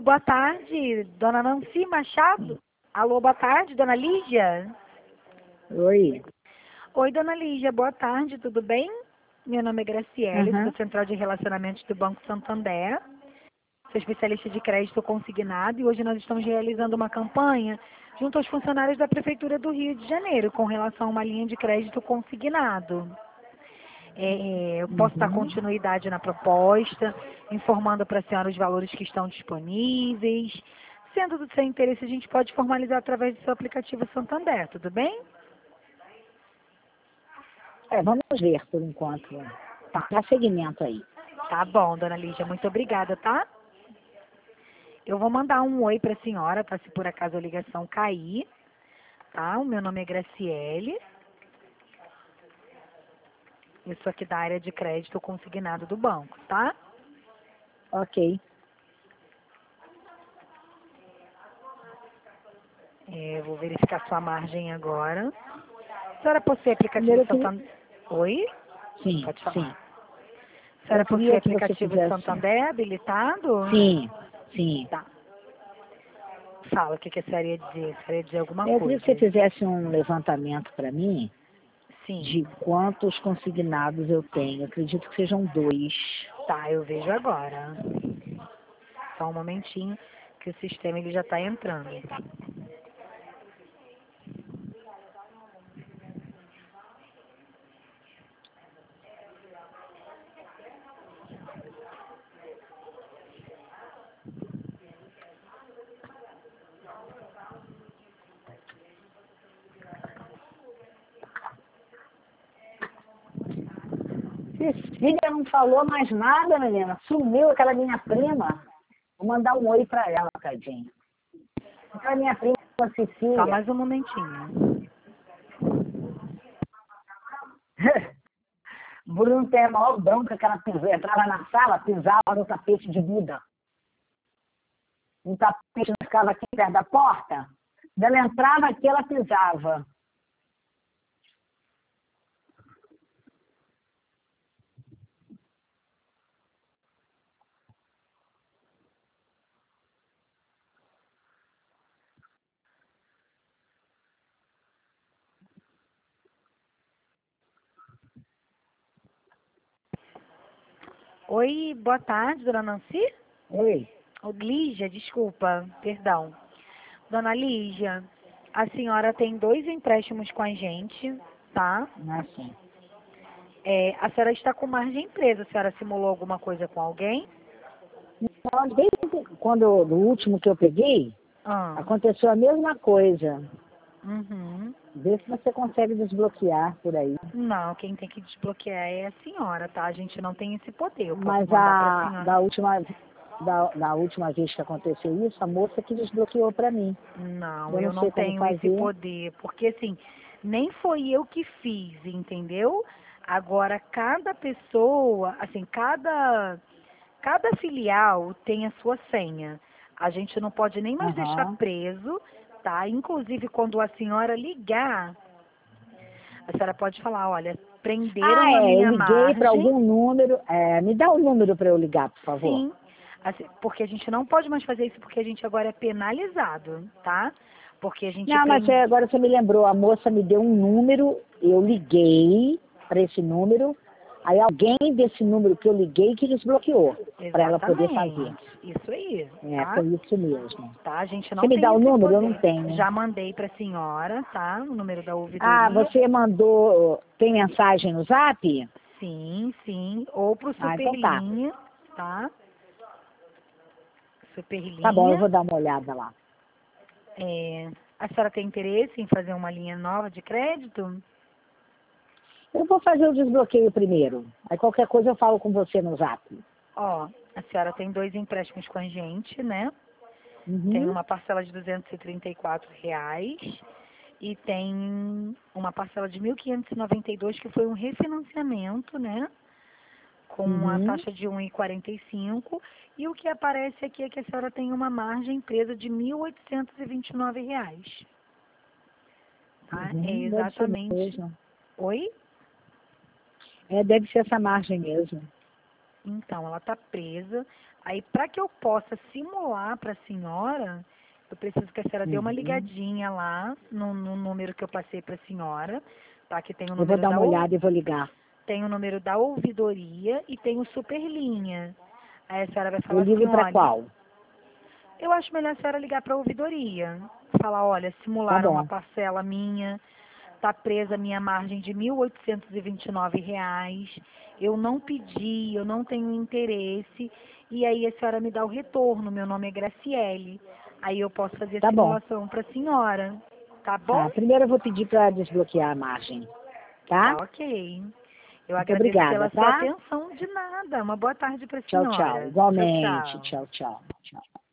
boa tarde, dona Nancy Machado. Alô, boa tarde, dona Lígia. Oi. Oi, dona Lígia, boa tarde, tudo bem? Meu nome é Graciele, sou Central de Relacionamentos do Banco Santander. Sou especialista de crédito consignado e hoje nós estamos realizando uma campanha junto aos funcionários da Prefeitura do Rio de Janeiro com relação a uma linha de crédito consignado. Eu posso dar continuidade na proposta, informando para a senhora os valores que estão disponíveis. Sendo do seu interesse, a gente pode formalizar através do seu aplicativo Santander, tudo bem? Vamos ver por enquanto. Dá seguimento aí. Tá bom, dona Lígia, muito obrigada, tá? Eu vou mandar um oi para a senhora, tá? Se por acaso a ligação cair, tá? O meu nome é Graciele. Eu sou aqui da área de crédito consignado do banco, tá? Ok. Vou verificar sua margem agora. A senhora possui aplicativo Santander? Oi? Sim, pode falar. sim. A senhora possui aplicativo Santander habilitado? Sim. Tá. Fala, o que a senhora ia dizer? A senhora ia dizer alguma Eu coisa? queria que você fizesse um levantamento para mim Sim. de quantos consignados eu tenho. Eu acredito que sejam 2. Tá, eu vejo agora. Só um momentinho que o sistema ele já está entrando. Cecília não falou mais nada, menina. Sumiu aquela minha prima. Vou mandar um oi para ela, tadinha. Aquela minha prima, Cecília. Só mais um momentinho. Bruno tem a maior bronca que ela entrava na sala, pisava no tapete de Buda. Um tapete não ficava aqui perto da porta. Ela entrava aqui, ela pisava. Oi, boa tarde, dona Nancy? Oi. Lígia, desculpa, perdão. Dona Lígia, a senhora tem 2 empréstimos com a gente, tá? Assim. A senhora está com margem presa. A senhora simulou alguma coisa com alguém? Então, desde quando, do último que eu peguei, aconteceu a mesma coisa. Vê se você consegue desbloquear por aí. Não, quem tem que desbloquear é a senhora, tá? A gente não tem esse poder. Eu posso Mas mandar pra senhora. da última vez que aconteceu isso, a moça que desbloqueou para mim. Não, eu não tenho esse poder. Porque, assim, nem foi eu que fiz, entendeu? Agora, cada pessoa, assim, cada filial tem a sua senha. A gente não pode nem mais deixar preso, tá? Inclusive, quando a senhora ligar, a senhora pode falar, olha, prenderam a minha margem. Eu liguei para algum número. Me dá o número para eu ligar, por favor. Sim, assim, porque a gente não pode mais fazer isso porque a gente agora é penalizado, tá? Porque a gente mas agora você me lembrou, a moça me deu um número, eu liguei para esse número, aí alguém desse número que eu liguei que desbloqueou, para ela poder fazer. Isso aí, tá? Foi isso mesmo. Tá, a gente não você me tem dá o número? poder. Eu não tenho. Já mandei para a senhora, tá? O número da ouvidoria. Você mandou, tem mensagem no Zap? Sim, ou pro Superlinha, tá? Superlinha. Tá bom, eu vou dar uma olhada lá. A senhora tem interesse em fazer uma linha nova de crédito? Eu vou fazer o desbloqueio primeiro. Aí qualquer coisa eu falo com você no Zap. Ó, a senhora tem 2 empréstimos com a gente, né? Tem uma parcela de R$234 e tem uma parcela de 1.592 que foi um refinanciamento, né? Com a taxa de 1,45 e o que aparece aqui é que a senhora tem uma margem presa de R$1.829. Tá? Exatamente. Deve ser mesmo. Oi? Deve ser essa margem mesmo. Então, ela está presa. Aí, para que eu possa simular para a senhora, eu preciso que a senhora dê uma ligadinha lá no número que eu passei para a senhora, tá? Que tem o Eu vou número dar uma olhada e vou ligar. tem o número da ouvidoria e tem o Superlinha. Aí a senhora vai Eu falar assim, ligo para olha, qual? eu acho melhor a senhora ligar para a ouvidoria. Falar, olha, Tá simularam uma bom. parcela minha, tá presa a minha margem de R$ 1.829. Eu não pedi, eu não tenho interesse. E aí a senhora me dá o retorno. Meu nome é Graciele. Aí eu posso fazer a Tá bom. simulação para a senhora. Tá bom? Tá, primeiro eu vou pedir para desbloquear a margem. Tá Tá? ok. Eu Muito agradeço obrigada, pela sua tá? atenção. De nada. Uma boa tarde para a Tchau, tchau. senhora. Tchau, Igualmente. tchau. Tchau, tchau. Tchau.